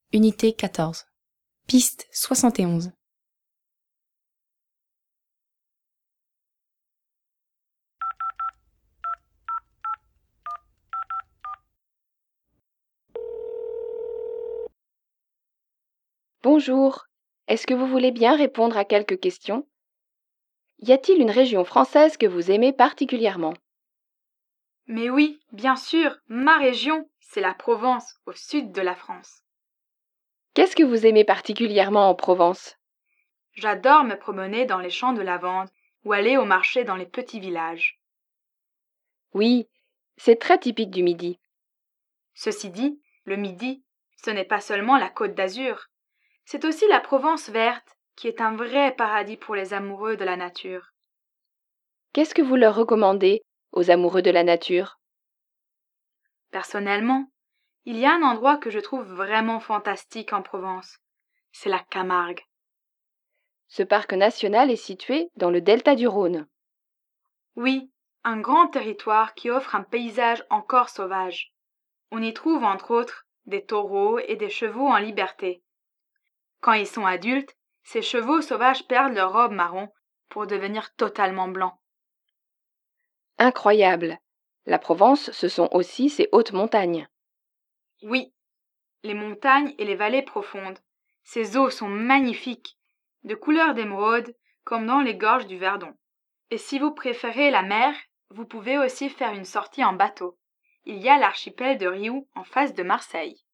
Unité 14. Piste 71. Bonjour, est-ce que vous voulez bien répondre à quelques questions? Y a-t-il une région française que vous aimez particulièrement? Mais oui, bien sûr, ma région, c'est la Provence, au sud de la France. Qu'est-ce que vous aimez particulièrement en Provence? J'adore me promener dans les champs de lavande ou aller au marché dans les petits villages. Oui, c'est très typique du Midi. Ceci dit, le Midi, ce n'est pas seulement la Côte d'Azur, c'est aussi la Provence verte, qui est un vrai paradis pour les amoureux de la nature. Qu'est-ce que vous leur recommandez aux amoureux de la nature? Personnellement, il y a un endroit que je trouve vraiment fantastique en Provence, c'est la Camargue. Ce parc national est situé dans le delta du Rhône. Oui, un grand territoire qui offre un paysage encore sauvage. On y trouve entre autres des taureaux et des chevaux en liberté. Quand ils sont adultes, ces chevaux sauvages perdent leur robe marron pour devenir totalement blancs. Incroyable! La Provence, ce sont aussi ses hautes montagnes. Oui, les montagnes et les vallées profondes. Ces eaux sont magnifiques, de couleur d'émeraude comme dans les gorges du Verdon. Et si vous préférez la mer, vous pouvez aussi faire une sortie en bateau. Il y a l'archipel de Riou en face de Marseille.